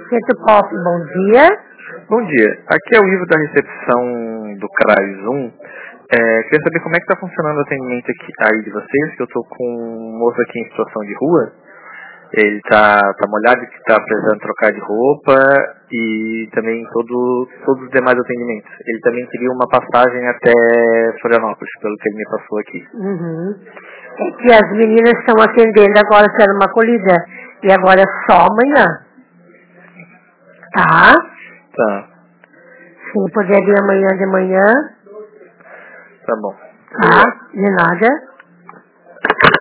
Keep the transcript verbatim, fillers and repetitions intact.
Centro Pop, bom dia. Bom dia. Aqui é o Ivo da recepção do CRAS um. É, queria saber como é que está funcionando o atendimento aqui, aí de vocês, que eu estou com um moço aqui em situação de rua. Ele está tá molhado, que está precisando trocar de roupa e também todo, todos os demais atendimentos. Ele também queria uma passagem até Florianópolis, pelo que ele me passou aqui. Uhum. É que as meninas estão atendendo agora, sendo uma acolhida. E agora é só amanhã. Tá? Tá. Se puder vir amanhã de manhã. Tá bom. Tá? De nada.